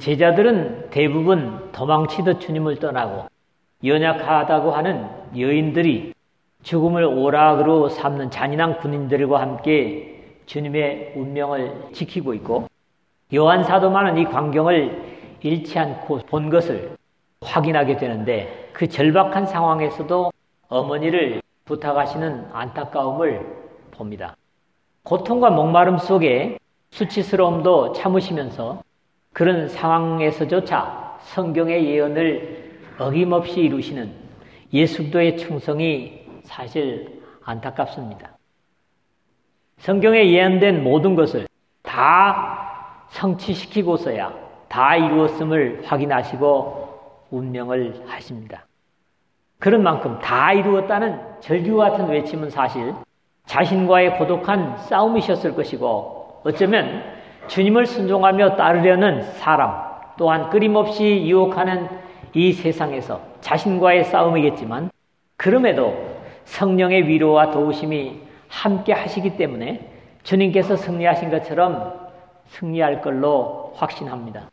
제자들은 대부분 도망치듯 주님을 떠나고 연약하다고 하는 여인들이 죽음을 오락으로 삼는 잔인한 군인들과 함께 주님의 운명을 지키고 있고, 요한 사도만은 이 광경을 잃지 않고 본 것을 확인하게 되는데, 그 절박한 상황에서도 어머니를 부탁하시는 안타까움을 봅니다. 고통과 목마름 속에 수치스러움도 참으시면서 그런 상황에서조차 성경의 예언을 어김없이 이루시는 예수 그리스도의 충성이 사실 안타깝습니다. 성경에 예언된 모든 것을 다 성취시키고서야 다 이루었음을 확인하시고 운명을 하십니다. 그런 만큼 다 이루었다는 절규와 같은 외침은 사실 자신과의 고독한 싸움이셨을 것이고, 어쩌면 주님을 순종하며 따르려는 사람, 또한 끊임없이 유혹하는 이 세상에서 자신과의 싸움이겠지만, 그럼에도 성령의 위로와 도우심이 함께 하시기 때문에 주님께서 승리하신 것처럼 승리할 걸로 확신합니다.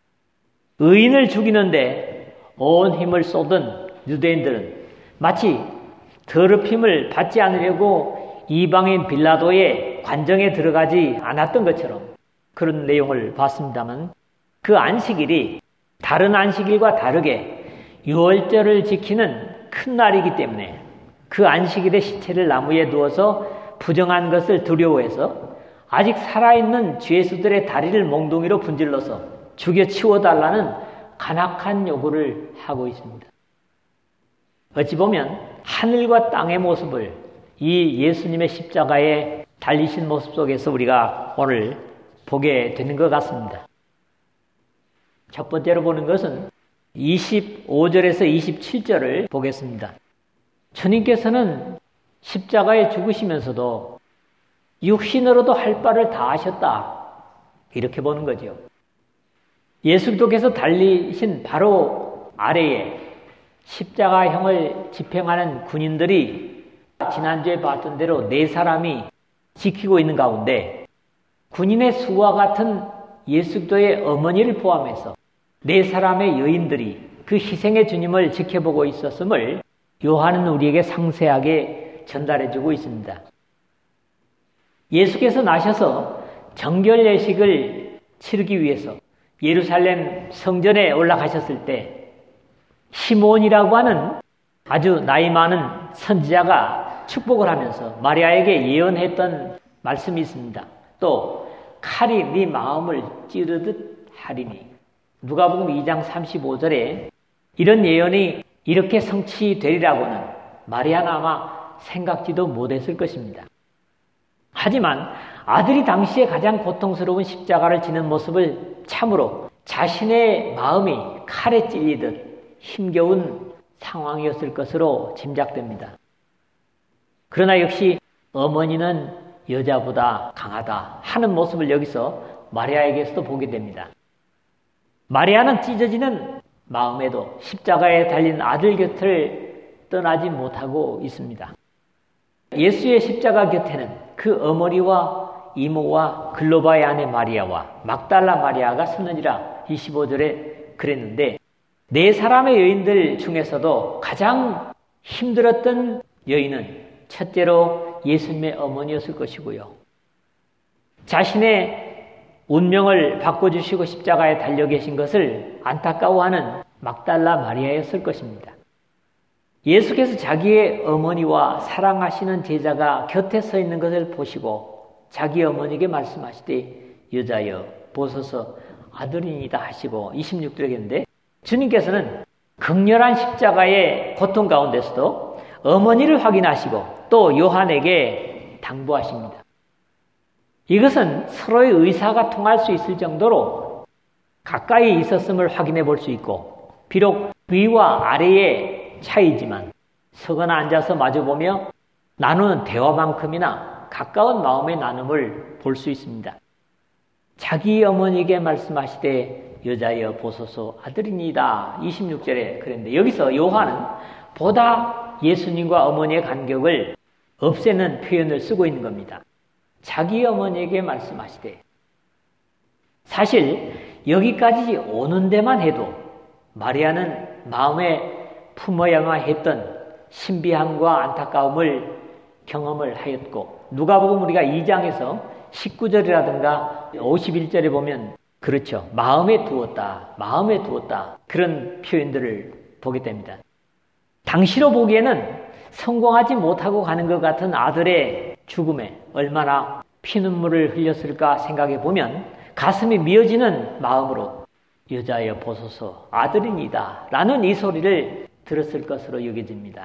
의인을 죽이는데 온 힘을 쏟은 유대인들은 마치 더럽힘을 받지 않으려고 이방인 빌라도의 관정에 들어가지 않았던 것처럼 그런 내용을 봤습니다만, 그 안식일이 다른 안식일과 다르게 유월절을 지키는 큰 날이기 때문에 그 안식일의 시체를 나무에 누워서 부정한 것을 두려워해서 아직 살아있는 죄수들의 다리를 몽둥이로 분질러서 죽여 치워달라는 간악한 요구를 하고 있습니다. 어찌 보면 하늘과 땅의 모습을 이 예수님의 십자가에 달리신 모습 속에서 우리가 오늘 보게 되는 것 같습니다. 첫 번째로 보는 것은 25절에서 27절을 보겠습니다. 주님께서는 십자가에 죽으시면서도 육신으로도 할 바를 다 하셨다, 이렇게 보는 거죠. 예수 그리스도께서 달리신 바로 아래에 십자가형을 집행하는 군인들이 지난주에 봤던 대로 4사람이 지키고 있는 가운데, 군인의 수와 같은 예수 그리스도의 어머니를 포함해서 4사람의 여인들이 그 희생의 주님을 지켜보고 있었음을 요한은 우리에게 상세하게 전달해주고 있습니다. 예수께서 나셔서 정결 예식을 치르기 위해서 예루살렘 성전에 올라가셨을 때 시몬이라고 하는 아주 나이 많은 선지자가 축복을 하면서 마리아에게 예언했던 말씀이 있습니다. 또 칼이 네 마음을 찌르듯 하리니, 누가복음 2장 35절에 이런 예언이 이렇게 성취되리라고는 마리아는 아마 생각지도 못했을 것입니다. 하지만 아들이 당시에 가장 고통스러운 십자가를 지는 모습을 참으로 자신의 마음이 칼에 찔리듯 힘겨운 상황이었을 것으로 짐작됩니다. 그러나 역시 어머니는 여자보다 강하다 하는 모습을 여기서 마리아에게서도 보게 됩니다. 마리아는 찢어지는 마음에도 십자가에 달린 아들 곁을 떠나지 못하고 있습니다. 예수의 십자가 곁에는 그 어머니와 이모와 글로바의 아내 마리아와 막달라 마리아가 서느니라 25절에 그랬는데, 4사람의 여인들 중에서도 가장 힘들었던 여인은 첫째로 예수님의 어머니였을 것이고요. 자신의 운명을 바꿔주시고 십자가에 달려 계신 것을 안타까워하는 막달라 마리아였을 것입니다. 예수께서 자기의 어머니와 사랑하시는 제자가 곁에 서 있는 것을 보시고 자기 어머니에게 말씀하시되 여자여 보소서 아들이니이다 하시고 26절에 했는데, 주님께서는 극렬한 십자가의 고통 가운데서도 어머니를 확인하시고 또 요한에게 당부하십니다. 이것은 서로의 의사가 통할 수 있을 정도로 가까이 있었음을 확인해 볼 수 있고, 비록 위와 아래의 차이지만 서거나 앉아서 마주보며 나누는 대화만큼이나 가까운 마음의 나눔을 볼 수 있습니다. 자기 어머니에게 말씀하시되 여자여 보소서 아들이니이다 26절에 그랬는데, 여기서 요한은 보다 예수님과 어머니의 간격을 없애는 표현을 쓰고 있는 겁니다. 자기 어머니에게 말씀하시되, 사실 여기까지 오는 데만 해도 마리아는 마음에 품어야만 했던 신비함과 안타까움을 경험을 하였고, 누가복음 우리가 2장에서 19절이라든가 51절에 보면 그렇죠. 마음에 두었다. 그런 표현들을 보게 됩니다. 당시로 보기에는 성공하지 못하고 가는 것 같은 아들의 죽음에 얼마나 피눈물을 흘렸을까 생각해 보면 가슴이 미어지는 마음으로 여자여 보소서 아들이니다 라는 이 소리를 들었을 것으로 여겨집니다.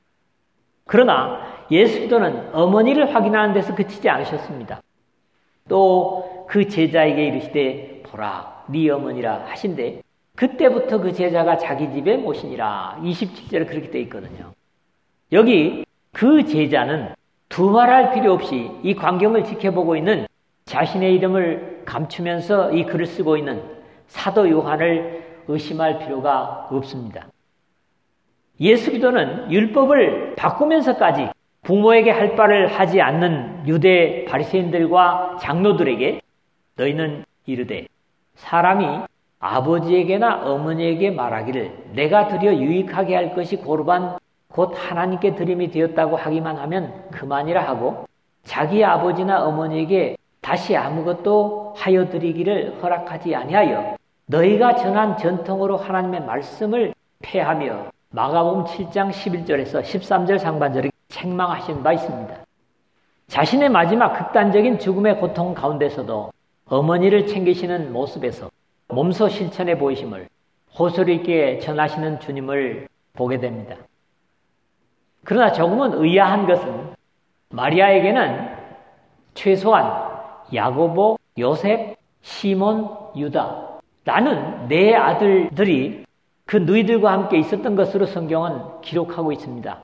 그러나 예수 그리스도는 어머니를 확인하는 데서 그치지 않으셨습니다. 또 그 제자에게 이르시되 보라 네 어머니라 하신데 그때부터 그 제자가 자기 집에 모시니라. 27절에 그렇게 되어 있거든요. 여기 그 제자는 두말할 필요 없이 이 광경을 지켜보고 있는 자신의 이름을 감추면서 이 글을 쓰고 있는 사도 요한을 의심할 필요가 없습니다. 예수 그리스도는 율법을 바꾸면서까지 부모에게 할 바를 하지 않는 유대 바리새인들과 장로들에게 너희는 이르되 사람이 아버지에게나 어머니에게 말하기를 내가 드려 유익하게 할 것이 고르반 곧 하나님께 드림이 되었다고 하기만 하면 그만이라 하고 자기 아버지나 어머니에게 다시 아무것도 하여 드리기를 허락하지 아니하여 너희가 전한 전통으로 하나님의 말씀을 폐하며 마가복음 7장 11절에서 13절 상반절에 책망하신 바 있습니다. 자신의 마지막 극단적인 죽음의 고통 가운데서도 어머니를 챙기시는 모습에서 몸소 실천해 보이심을 호소리 있게 전하시는 주님을 보게 됩니다. 그러나 조금은 의아한 것은 마리아에게는 최소한 야고보, 요셉, 시몬, 유다라는 네 아들들이 그 누이들과 함께 있었던 것으로 성경은 기록하고 있습니다.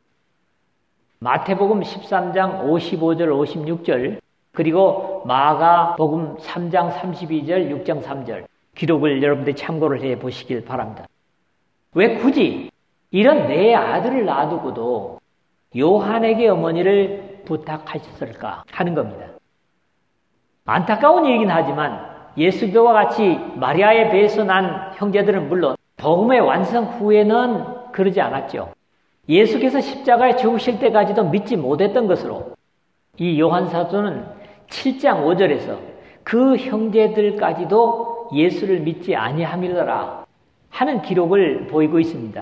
마태복음 13장 55절, 56절 그리고 마가복음 3장 32절, 6장 3절 기록을 여러분들이 참고를 해 보시길 바랍니다. 왜 굳이 이런 네 아들을 놔두고도 요한에게 어머니를 부탁하셨을까 하는 겁니다. 안타까운 얘기긴 하지만 예수 그리스도와 같이 마리아의 배에서 난 형제들은 물론 복음의 완성 후에는 그러지 않았죠. 예수께서 십자가에 죽으실 때까지도 믿지 못했던 것으로 이 요한 사도는 7장 5절에서 그 형제들까지도 예수를 믿지 아니함이더라 하는 기록을 보이고 있습니다.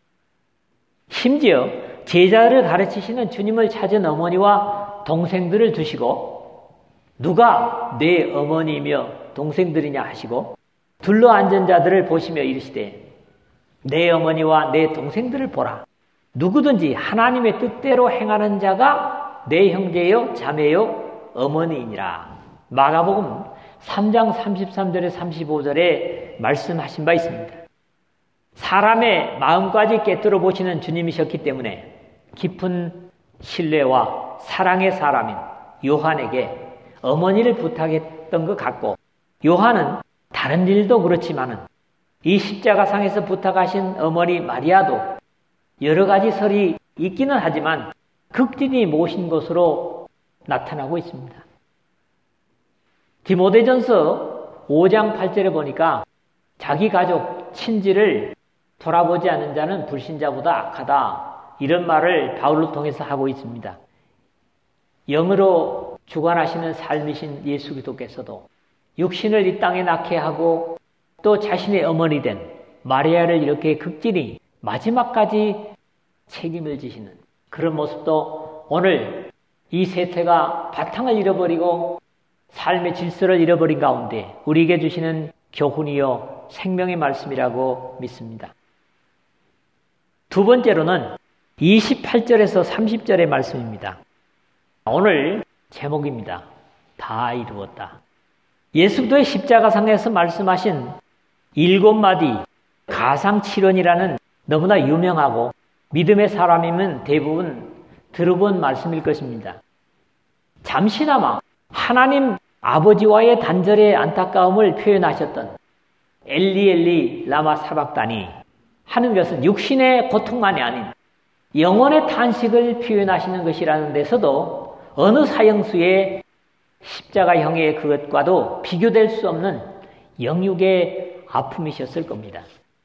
심지어 제자를 가르치시는 주님을 찾은 어머니와 동생들을 두시고 누가 내 어머니이며 동생들이냐 하시고 둘러 앉은 자들을 보시며 이르시되 내 어머니와 내 동생들을 보라. 누구든지 하나님의 뜻대로 행하는 자가 내 형제요 자매요 어머니이니라. 마가복음 3장 33절에 35절에 말씀하신 바 있습니다. 사람의 마음까지 꿰뚫어 보시는 주님이셨기 때문에 깊은 신뢰와 사랑의 사람인 요한에게 어머니를 부탁했던 것 같고 요한은 다른 일도 그렇지만은 이 십자가상에서 부탁하신 어머니 마리아도 여러 가지 설이 있기는 하지만 극진히 모신 것으로 나타나고 있습니다. 디모데전서 5장 8절에 보니까 자기 가족, 친지를 돌아보지 않는 자는 불신자보다 악하다. 이런 말을 바울을 통해서 하고 있습니다. 영으로 주관하시는 삶이신 예수 그리스도께서도 육신을 이 땅에 낳게 하고 또 자신의 어머니 된 마리아를 이렇게 극진히 마지막까지 책임을 지시는 그런 모습도 오늘 이 세태가 바탕을 잃어버리고 삶의 질서를 잃어버린 가운데 우리에게 주시는 교훈이요 생명의 말씀이라고 믿습니다. 두 번째로는 28절에서 30절의 말씀입니다. 오늘 제목입니다. 다 이루었다. 예수 그리스도의 십자가상에서 말씀하신 7마디 가상칠언이라는 너무나 유명하고 믿음의 사람이면 대부분 들어본 말씀일 것입니다. 잠시나마 하나님 아버지와의 단절의 안타까움을 표현하셨던 엘리 엘리 라마 사박다니 하는 것은 육신의 고통만이 아닌 영혼의 탄식을 표현하시는 것이라는 데서도 어느 사형수의 십자가형의 그것과도 비교될 수 없는 영육의 아픔이셨을 겁니다.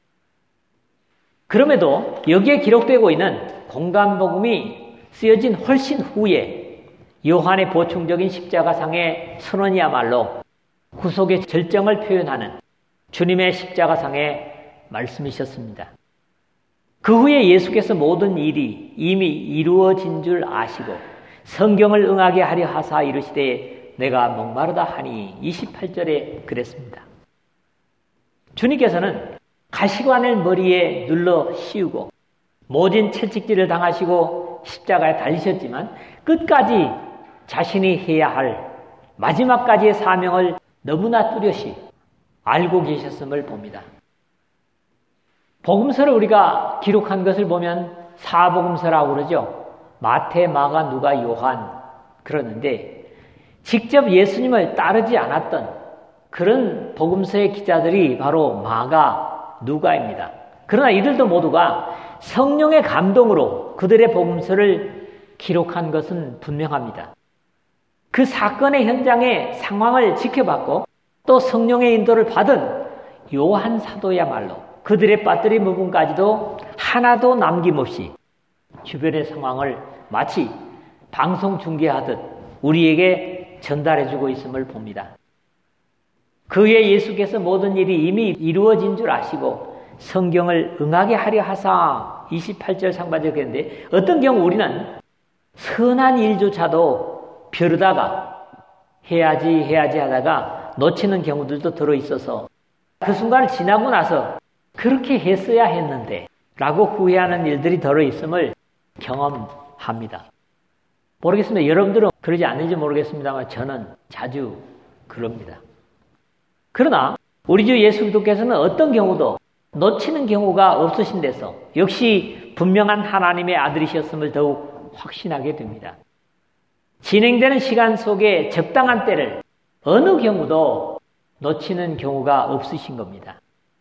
그럼에도 여기에 기록되고 있는 공간복음이 쓰여진 훨씬 후에 요한의 보충적인 십자가상의 선언이야말로 구속의 절정을 표현하는 주님의 십자가상의 말씀이셨습니다. 그 후에 예수께서 모든 일이 이미 이루어진 줄 아시고 성경을 응하게 하려 하사 이르시되 내가 목마르다 하니 28절에 그랬습니다. 주님께서는 가시관을 머리에 눌러 씌우고 모진 채찍질을 당하시고 십자가에 달리셨지만 끝까지 자신이 해야 할 마지막까지의 사명을 너무나 뚜렷이 알고 계셨음을 봅니다. 복음서를 우리가 기록한 것을 보면 사복음서라고 그러죠. 마태, 마가, 누가, 요한 그러는데 직접 예수님을 따르지 않았던 그런 복음서의 기자들이 바로 마가, 누가입니다. 그러나 이들도 모두가 성령의 감동으로 그들의 복음서를 기록한 것은 분명합니다. 그 사건의 현장의 상황을 지켜봤고 또 성령의 인도를 받은 요한 사도야말로 그들의 빠뜨린 부분까지도 하나도 남김없이 주변의 상황을 마치 방송 중계하듯 우리에게 전달해주고 있음을 봅니다. 그 후에 예수께서 모든 일이 이미 이루어진 줄 아시고 성경을 응하게 하려 하사 28절 상반절 그랬는데 어떤 경우 우리는 선한 일조차도 벼르다가 해야지 하다가 놓치는 경우들도 들어있어서 그 순간을 지나고 나서 그렇게 했어야 했는데 라고 후회하는 일들이 들어있음을 경험합니다. 모르겠습니다. 여러분들은 그러지 않는지 모르겠습니다만 저는 자주 그럽니다. 그러나 우리 주 예수 그리스도께서는 어떤 경우도 놓치는 경우가 없으신 데서 역시 분명한 하나님의 아들이셨음을 더욱 확신하게 됩니다. 진행되는 시간 속에 적당한 때를 어느 경우도 놓치는 경우가 없으신 겁니다.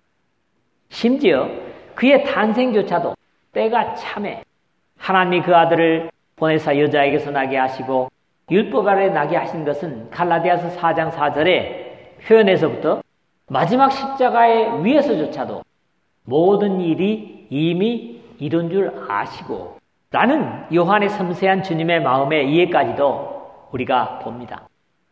심지어 그의 탄생조차도 때가 참에 하나님이 그 아들을 보내사 여자에게서 나게 하시고 율법 아래 나게 하신 것은 갈라디아서 4장 4절에 표현에서부터 마지막 십자가의 위에서조차도 모든 일이 이미 이룬 줄 아시고 라는 요한의 섬세한 주님의 마음의 이해까지도 우리가 봅니다.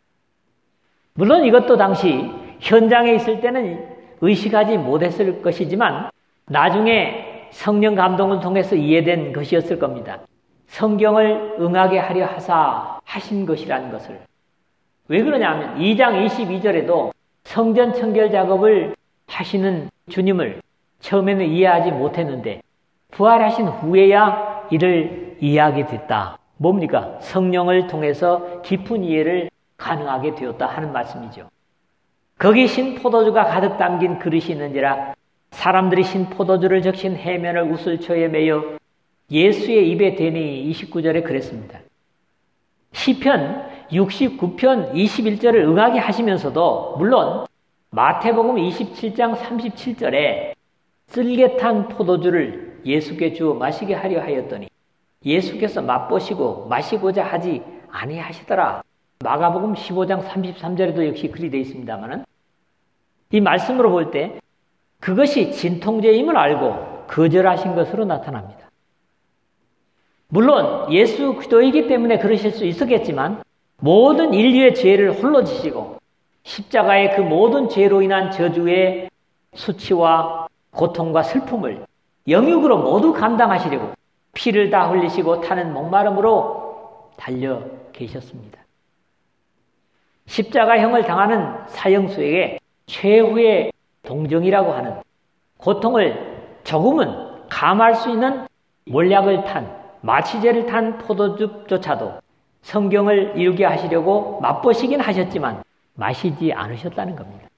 물론 이것도 당시 현장에 있을 때는 의식하지 못했을 것이지만 나중에 성령 감동을 통해서 이해된 것이었을 겁니다. 성경을 응하게 하려 하사 하신 것이라는 것을. 왜 그러냐면 2장 22절에도 성전 청결 작업을 하시는 주님을 처음에는 이해하지 못했는데 부활하신 후에야 이를 이해하게 됐다. 뭡니까? 성령을 통해서 깊은 이해를 가능하게 되었다 하는 말씀이죠. 거기 신포도주가 가득 담긴 그릇이 있는지라 사람들이 신포도주를 적신 해면을 우슬초에 매여 예수의 입에 대니 29절에 그랬습니다. 시편 69편 21절을 응하게 하시면서도 물론 마태복음 27장 37절에 쓸개탄 포도주를 예수께 주어 마시게 하려 하였더니 예수께서 맛보시고 마시고자 하지 아니하시더라. 마가복음 15장 33절에도 역시 그리 되어 있습니다만 이 말씀으로 볼 때 그것이 진통제임을 알고 거절하신 것으로 나타납니다. 물론 예수 그리스도이기 때문에 그러실 수 있었겠지만 모든 인류의 죄를 홀로 지시고 십자가의 그 모든 죄로 인한 저주의 수치와 고통과 슬픔을 영육으로 모두 감당하시려고 피를 다 흘리시고 타는 목마름으로 달려 계셨습니다. 십자가형을 당하는 사형수에게 최후의 동정이라고 하는 고통을 조금은 감할 수 있는 몰약을 탄 마취제를 탄 포도주조차도 성경을 이루게 하시려고 맛보시긴 하셨지만 마시지 않으셨다는 겁니다.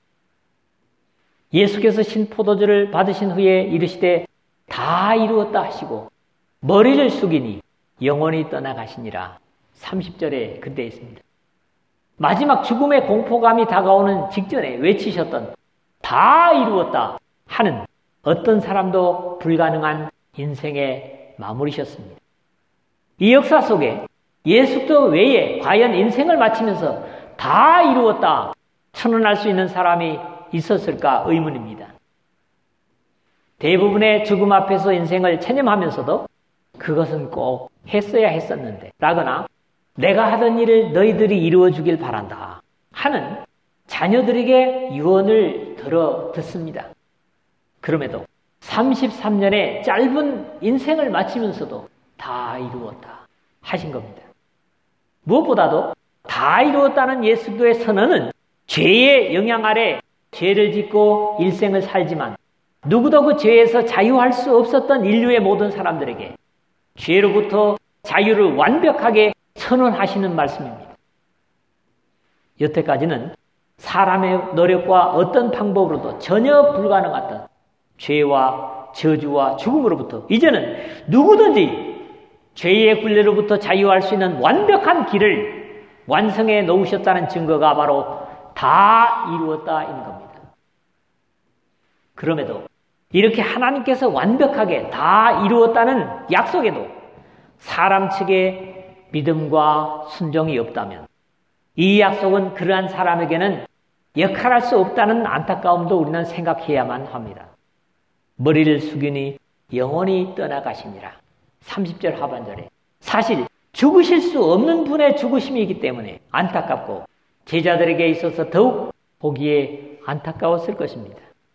예수께서 신포도주를 받으신 후에 이르시되 다 이루었다 하시고 머리를 숙이니 영원히 떠나가시니라. 30절에 그때 있습니다. 마지막 죽음의 공포감이 다가오는 직전에 외치셨던 다 이루었다 하는 어떤 사람도 불가능한 인생의 마무리셨습니다. 이 역사 속에 예수도 외에 과연 인생을 마치면서 다 이루었다 선언할 수 있는 사람이 있었을까 의문입니다. 대부분의 죽음 앞에서 인생을 체념하면서도 그것은 꼭 했어야 했었는데 라거나 내가 하던 일을 너희들이 이루어 주길 바란다 하는 자녀들에게 유언을 들어 듣습니다. 그럼에도 33년의 짧은 인생을 마치면서도 다 이루었다 하신 겁니다. 무엇보다도 다 이루었다는 예수교의 선언은 죄의 영향 아래 죄를 짓고 일생을 살지만 누구도 그 죄에서 자유할 수 없었던 인류의 모든 사람들에게 죄로부터 자유를 완벽하게 선언하시는 말씀입니다. 여태까지는 사람의 노력과 어떤 방법으로도 전혀 불가능했던 죄와 저주와 죽음으로부터 이제는 누구든지 죄의 굴레로부터 자유할 수 있는 완벽한 길을 완성해 놓으셨다는 증거가 바로 다 이루었다인 겁니다. 그럼에도 이렇게 하나님께서 완벽하게 다 이루었다는 약속에도 사람 측의 믿음과 순종이 없다면 이 약속은 그러한 사람에게는 역할할 수 없다는 안타까움도 우리는 생각해야만 합니다. 머리를 숙이니 영원히 떠나가시니라. 30절 하반절에 사실 죽으실 수 없는 분의 죽으심이기 때문에 안타깝고 제자들에게 있어서 더욱 보기에 안타까웠을 것입니다.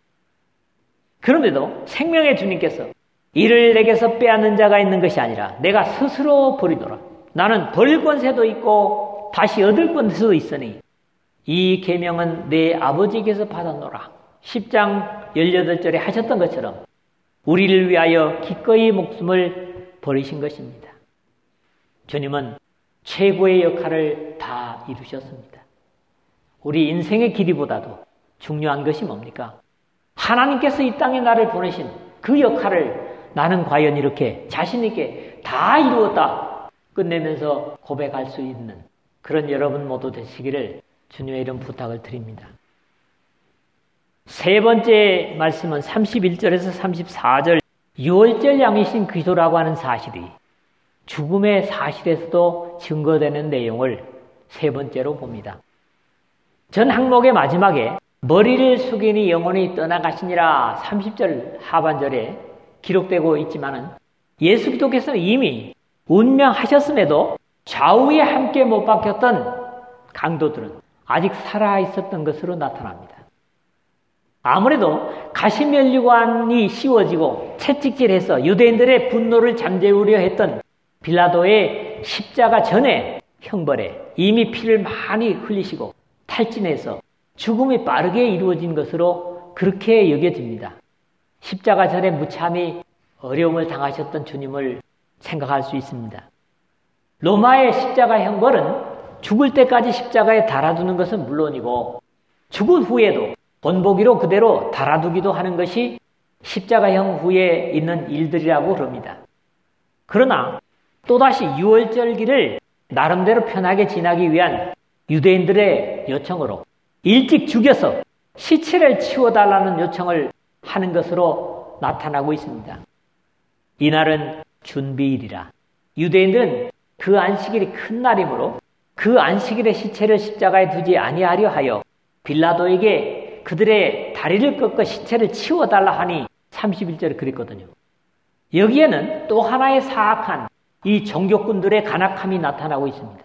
그런데도 생명의 주님께서 이를 내게서 빼앗는 자가 있는 것이 아니라 내가 스스로 버리노라. 나는 버릴 권세도 있고 다시 얻을 권세도 있으니 이 계명은 내 아버지께서 받았노라. 10장 18절에 하셨던 것처럼 우리를 위하여 기꺼이 목숨을 버리신 것입니다. 주님은 최고의 역할을 다 이루셨습니다. 우리 인생의 길이보다도 중요한 것이 뭡니까? 하나님께서 이 땅에 나를 보내신 그 역할을 나는 과연 이렇게 자신 있게 다 이루었다 끝내면서 고백할 수 있는 그런 여러분 모두 되시기를 주님의 이름 부탁을 드립니다. 세 번째 말씀은 31절에서 34절 유월절 양이신 그리스도라고 하는 사실이 죽음의 사실에서도 증거되는 내용을 세 번째로 봅니다. 전 항목의 마지막에 머리를 숙이니 영원히 떠나가시니라 30절 하반절에 기록되고 있지만은 예수 그리스도께서는 이미 운명하셨음에도 좌우에 함께 못 박혔던 강도들은 아직 살아 있었던 것으로 나타납니다. 아무래도 가시면류관이 씌워지고 채찍질해서 유대인들의 분노를 잠재우려 했던 빌라도의 십자가 전에 형벌에 이미 피를 많이 흘리시고 탈진해서 죽음이 빠르게 이루어진 것으로 그렇게 여겨집니다. 십자가 전에 무참히 어려움을 당하셨던 주님을 생각할 수 있습니다. 로마의 십자가 형벌은 죽을 때까지 십자가에 달아두는 것은 물론이고 죽은 후에도 본보기로 그대로 달아두기도 하는 것이 십자가형 후에 있는 일들이라고 그럽니다. 그러나 또다시 유월절기를 나름대로 편하게 지나기 위한 유대인들의 요청으로 일찍 죽여서 시체를 치워달라는 요청을 하는 것으로 나타나고 있습니다. 이날은 준비일이라 유대인들은 그 안식일이 큰 날이므로 그 안식일에 시체를 십자가에 두지 아니하려 하여 빌라도에게 그들의 다리를 꺾어 시체를 치워달라 하니 31절에 그랬거든요. 여기에는 또 하나의 사악한 이 종교꾼들의 간악함이 나타나고 있습니다.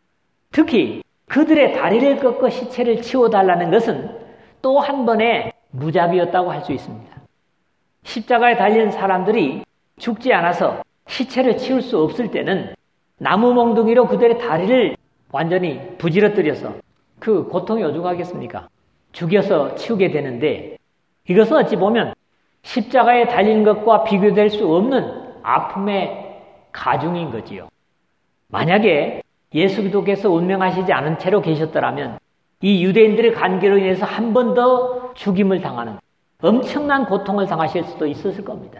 특히 그들의 다리를 꺾어 시체를 치워달라는 것은 또 한 번의 무자비였다고 할 수 있습니다. 십자가에 달린 사람들이 죽지 않아서 시체를 치울 수 없을 때는 나무 몽둥이로 그들의 다리를 완전히 부지러뜨려서 그 고통이 오죽하겠습니까? 죽여서 치우게 되는데 이것은 어찌 보면 십자가에 달린 것과 비교될 수 없는 아픔의 가중인 거지요. 만약에 예수 그리스도께서 운명하시지 않은 채로 계셨더라면 이 유대인들의 간계로 인해서 한 번 더 죽임을 당하는 엄청난 고통을 당하실 수도 있었을 겁니다.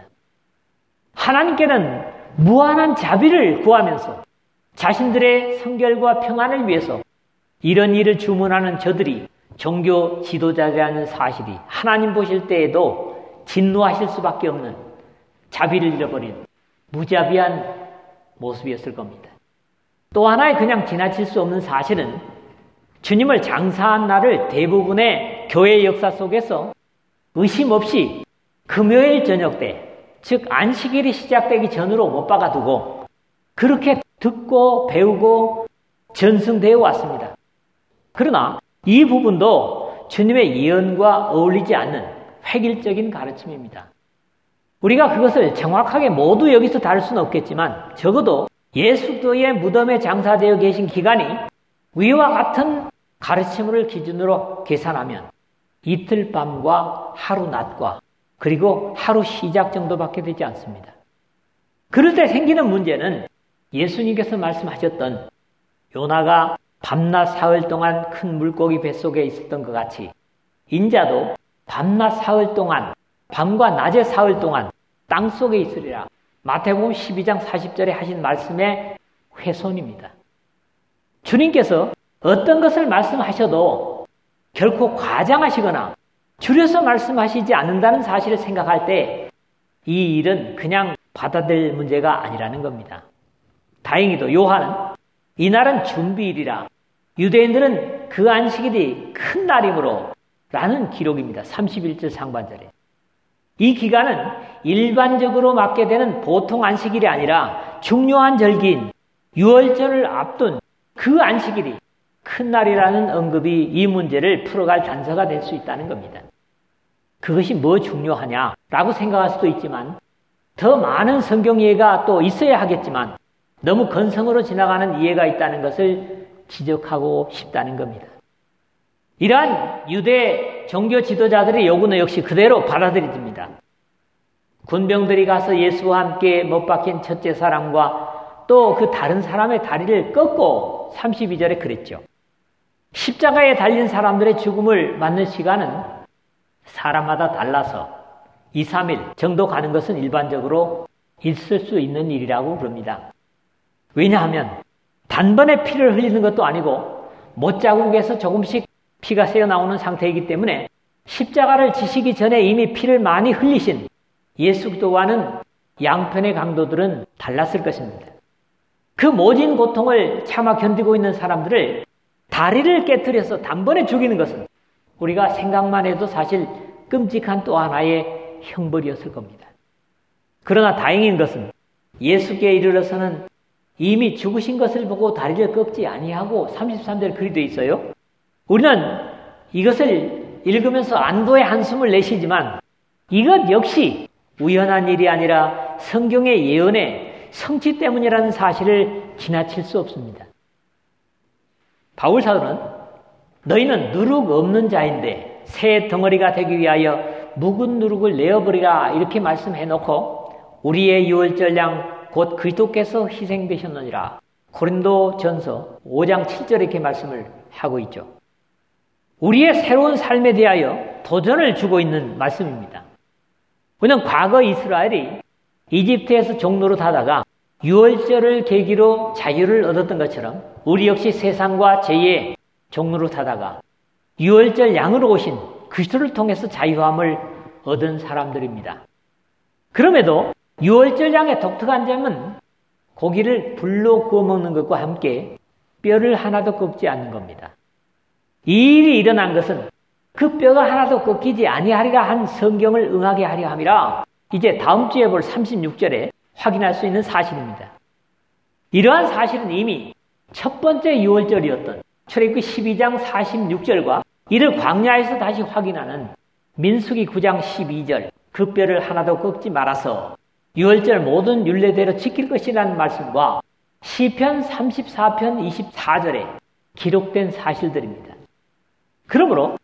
하나님께는 무한한 자비를 구하면서 자신들의 성결과 평안을 위해서 이런 일을 주문하는 저들이 종교 지도자라는 사실이 하나님 보실 때에도 진노하실 수밖에 없는 자비를 잃어버린 무자비한 모습이었을 겁니다. 또 하나의 그냥 지나칠 수 없는 사실은 주님을 장사한 날을 대부분의 예수님의 교회 역사 속에서 의심 없이 금요일 저녁 때, 즉 안식일이 시작되기 전으로 못 박아두고 그렇게 듣고 배우고 전승되어 왔습니다. 그러나 이 부분도 주님의 예언과 어울리지 않는 획일적인 가르침입니다. 우리가 그것을 정확하게 모두 여기서 다룰 수는 없겠지만 적어도 예수도의 무덤에 장사되어 계신 기간이 위와 같은 가르침을 기준으로 계산하면 이틀 밤과 하루 낮과 그리고 하루 시작 정도밖에 되지 않습니다. 그럴 때 생기는 문제는 예수님께서 말씀하셨던 요나가 밤낮 사흘 동안 큰 물고기 뱃속에 있었던 것 같이 인자도 밤낮 사흘 동안 밤과 낮의 사흘 동안 땅속에 있으리라. 마태복음 12장 40절에 하신 말씀의 훼손입니다. 주님께서 어떤 것을 말씀하셔도 결코 과장하시거나 줄여서 말씀하시지 않는다는 사실을 생각할 때 이 일은 그냥 받아들일 문제가 아니라는 겁니다. 다행히도 요한은 이날은 준비일이라 유대인들은 그 안식일이 큰 날이므로 라는 기록입니다. 31절 상반절에. 이 기간은 일반적으로 맞게 되는 보통 안식일이 아니라 중요한 절기인 유월절을 앞둔 그 안식일이 큰 날이라는 언급이 이 문제를 풀어갈 단서가 될 수 있다는 겁니다. 그것이 뭐 중요하냐라고 생각할 수도 있지만 더 많은 성경 이해가 또 있어야 하겠지만 너무 건성으로 지나가는 이해가 있다는 것을 지적하고 싶다는 겁니다. 이러한 유대 종교 지도자들의 요구는 역시 그대로 받아들여집니다. 군병들이 가서 예수와 함께 못 박힌 첫째 사람과 또 그 다른 사람의 다리를 꺾고 32절에 그랬죠. 십자가에 달린 사람들의 죽음을 맞는 시간은 사람마다 달라서 2, 3일 정도 가는 것은 일반적으로 있을 수 있는 일이라고 그럽니다. 왜냐하면 단번에 피를 흘리는 것도 아니고 못자국에서 조금씩 피가 새어나오는 상태이기 때문에 십자가를 지시기 전에 이미 피를 많이 흘리신 예수 그리스도와는 양편의 강도들은 달랐을 것입니다. 그 모진 고통을 참아 견디고 있는 사람들을 다리를 깨트려서 단번에 죽이는 것은 우리가 생각만 해도 사실 끔찍한 또 하나의 형벌이었을 겁니다. 그러나 다행인 것은 예수께 이르러서는 이미 죽으신 것을 보고 다리를 꺾지 아니하고 33절 글이 되어 있어요. 우리는 이것을 읽으면서 안도의 한숨을 내쉬지만 이것 역시 우연한 일이 아니라 성경의 예언의 성취 때문이라는 사실을 지나칠 수 없습니다. 바울 사도는 너희는 누룩 없는 자인데 새 덩어리가 되기 위하여 묵은 누룩을 내어버리라 이렇게 말씀해놓고 우리의 유월절 양 곧 그리스도께서 희생되셨느니라 고린도 전서 5장 7절에 이렇게 말씀을 하고 있죠. 우리의 새로운 삶에 대하여 도전을 주고 있는 말씀입니다. 왜냐하면 과거 이스라엘이 이집트에서 종노릇 하다가 유월절을 계기로 자유를 얻었던 것처럼 우리 역시 세상과 죄의 종노릇 하다가 유월절 양으로 오신 그리스도를 통해서 자유함을 얻은 사람들입니다. 그럼에도 유월절 양의 독특한 점은 고기를 불로 구워 먹는 것과 함께 뼈를 하나도 꺾지 않는 겁니다. 이 일이 일어난 것은 그 뼈가 하나도 꺾이지 아니하리라 한 성경을 응하게 하려 함이라 이제 다음 주에 볼 36절에 확인할 수 있는 사실입니다. 이러한 사실은 이미 첫 번째 유월절이었던 출애굽기 12장 46절과 이를 광야에서 다시 확인하는 민수기 9장 12절 그 뼈를 하나도 꺾지 말아서 유월절 모든 율례대로 지킬 것이라는 말씀과 시편 34편 24절에 기록된 사실들입니다. 그러므로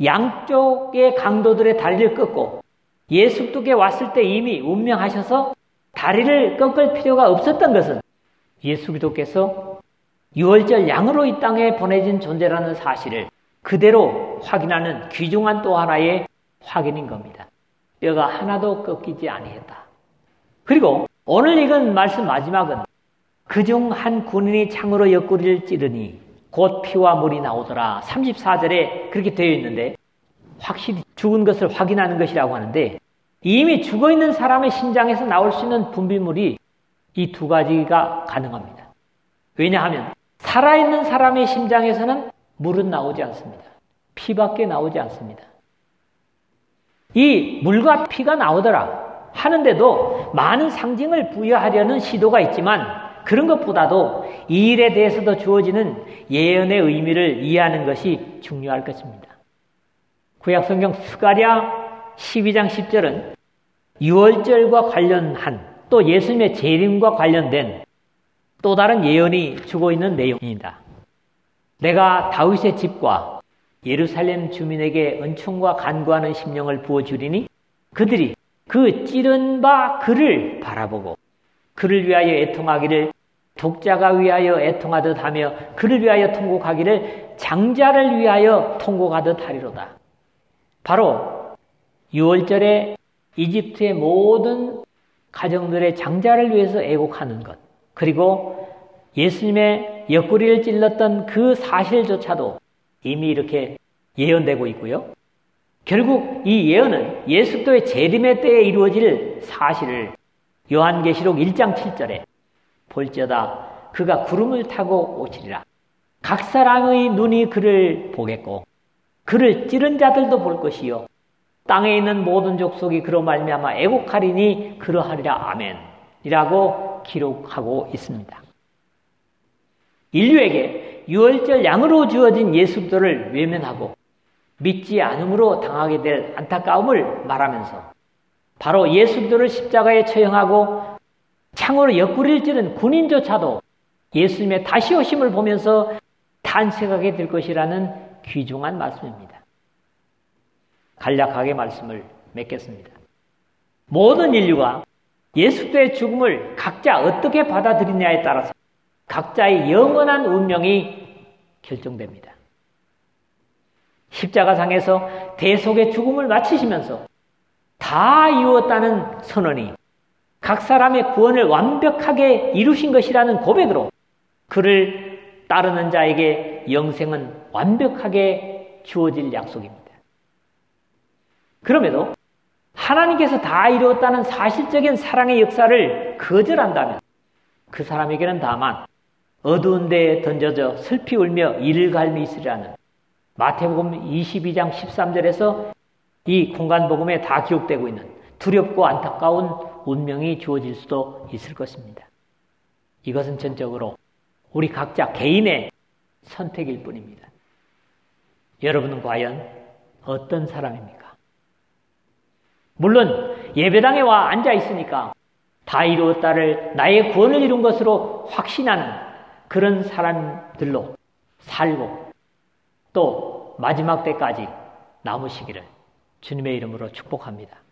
양쪽의 강도들의 다리를 꺾고 예수 그리스도께 왔을 때 이미 운명하셔서 다리를 꺾을 필요가 없었던 것은 예수 그리스도께서 유월절 양으로 이 땅에 보내진 존재라는 사실을 그대로 확인하는 귀중한 또 하나의 확인인 겁니다. 뼈가 하나도 꺾이지 아니했다. 그리고 오늘 읽은 말씀 마지막은 그중 한 군인이 창으로 옆구리를 찌르니 곧 피와 물이 나오더라. 34절에 그렇게 되어 있는데 확실히 죽은 것을 확인하는 것이라고 하는데 이미 죽어있는 사람의 심장에서 나올 수 있는 분비물이 이 두 가지가 가능합니다. 왜냐하면 살아있는 사람의 심장에서는 물은 나오지 않습니다. 피밖에 나오지 않습니다. 이 물과 피가 나오더라 하는데도 많은 상징을 부여하려는 시도가 있지만 그런 것보다도 이 일에 대해서도 주어지는 예언의 의미를 이해하는 것이 중요할 것입니다. 구약성경 스가랴 12장 10절은 유월절과 관련한 또 예수님의 재림과 관련된 또 다른 예언이 주고 있는 내용입니다. 내가 다윗의 집과 예루살렘 주민에게 은총과 간구하는 심령을 부어주리니 그들이 그 찌른 바 그를 바라보고 그를 위하여 애통하기를 독자가 위하여 애통하듯 하며 그를 위하여 통곡하기를 장자를 위하여 통곡하듯 하리로다. 바로 유월절에 이집트의 모든 가정들의 장자를 위해서 애곡하는 것, 그리고 예수님의 옆구리를 찔렀던 그 사실조차도 이미 이렇게 예언되고 있고요. 결국 이 예언은 예수 그리스도의 재림의 때에 이루어질 사실을 요한계시록 1장 7절에 볼지어다 그가 구름을 타고 오시리라. 각 사람의 눈이 그를 보겠고 그를 찌른 자들도 볼 것이요 땅에 있는 모든 족속이 그로 말미암아 애곡하리니 그러하리라. 아멘 이라고 기록하고 있습니다. 인류에게 유월절 양으로 주어진 예수 그리스도를 외면하고 믿지 않음으로 당하게 될 안타까움을 말하면서 바로 예수 그리스도를 십자가에 처형하고 창으로 옆구리를 찌른 군인조차도 예수님의 다시 오심을 보면서 탄식하게 될 것이라는 귀중한 말씀입니다. 간략하게 말씀을 맺겠습니다. 모든 인류가 예수 그리스도의 죽음을 각자 어떻게 받아들이냐에 따라서 각자의 영원한 운명이 결정됩니다. 십자가상에서 대속의 죽음을 마치시면서 다 이루었다는 선언이 각 사람의 구원을 완벽하게 이루신 것이라는 고백으로 그를 따르는 자에게 영생은 완벽하게 주어질 약속입니다. 그럼에도 하나님께서 다 이루었다는 사실적인 사랑의 역사를 거절한다면 그 사람에게는 다만 어두운 데에 던져져 슬피 울며 이를 갈미 있으리라는 마태복음 22장 13절에서 이 공간복음에 다 기록되고 있는 두렵고 안타까운 운명이 주어질 수도 있을 것입니다. 이것은 전적으로 우리 각자 개인의 선택일 뿐입니다. 여러분은 과연 어떤 사람입니까? 물론 예배당에 와 앉아 있으니까 다 이루었다를 나의 구원을 이룬 것으로 확신하는 그런 사람들로 살고 또 마지막 때까지 남으시기를 주님의 이름으로 축복합니다.